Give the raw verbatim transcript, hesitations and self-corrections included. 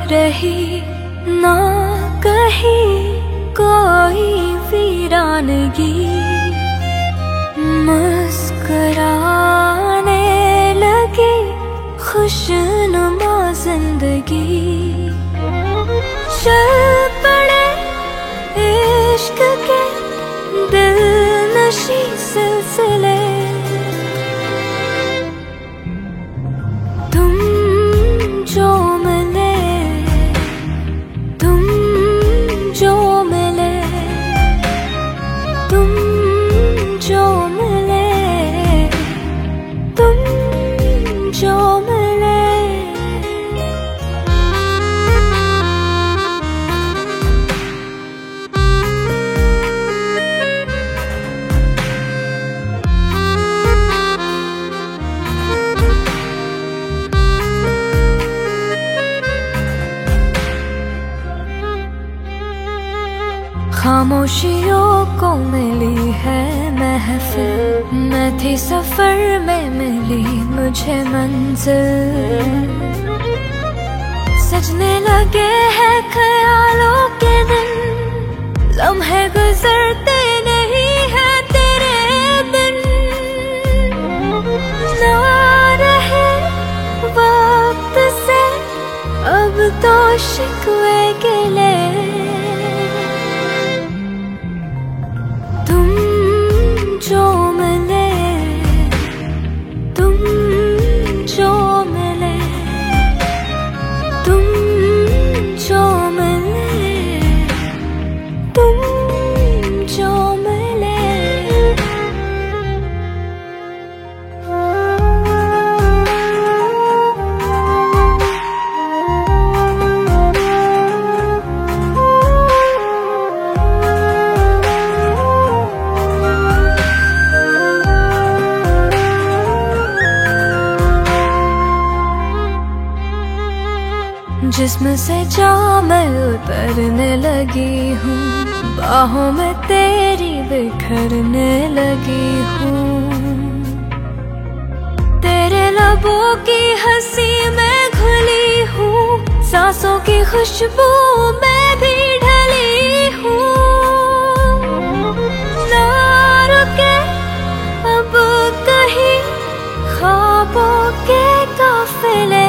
रही ना कहीं कोई वीरानगी, मुस्कुराने लगी खुशनुमा जिंदगी। चल पड़े इश्क के दिल नशी सिलसिले, तुम जो मिले तुम जो मिले तुम जो मिले तुम जो मिले। खामोशियों को मिली है महफिल, मैं थी सफर में मिली मुझे मंजिल। सजने लगे हैं ख्यालों के दिन, लम्हे गुजरते नहीं है तेरे बिन। ना रहे वक्त से अब तो शिकवे गिले, जो मिले तुम जो मिले तुम जो मिले तुम जो मिले। जिस्म से जा मैं उतरने लगी हूँ, बाहों में तेरी बिखरने लगी हूँ। तेरे लबों की हंसी में घुली हूँ, सांसों की खुशबू में भी ढली हूँ। ना रुके अब कहीं ख्वाबों के काफिले,